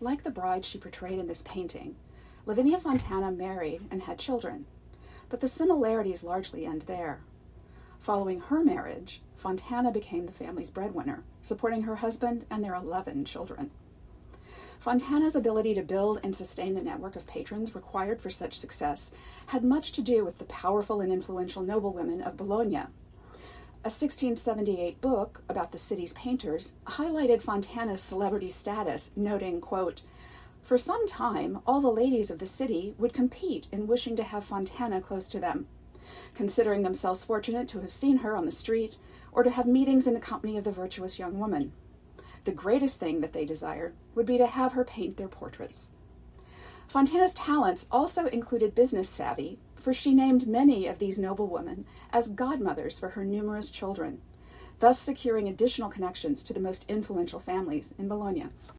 like the bride she portrayed in this painting, Lavinia Fontana married and had children, but the similarities largely end there. Following her marriage, Fontana became the family's breadwinner, supporting her husband and their 11 children. Fontana's ability to build and sustain the network of patrons required for such success had much to do with the powerful and influential noblewomen of Bologna. A 1678 book about the city's painters highlighted Fontana's celebrity status, noting, quote, "For some time, all the ladies of the city would compete in wishing to have Fontana close to them, considering themselves fortunate to have seen her on the street or to have meetings in the company of the virtuous young woman. The greatest thing that they desired would be to have her paint their portraits." Fontana's talents also included business savvy, for she named many of these noblewomen as godmothers for her numerous children, thus securing additional connections to the most influential families in Bologna.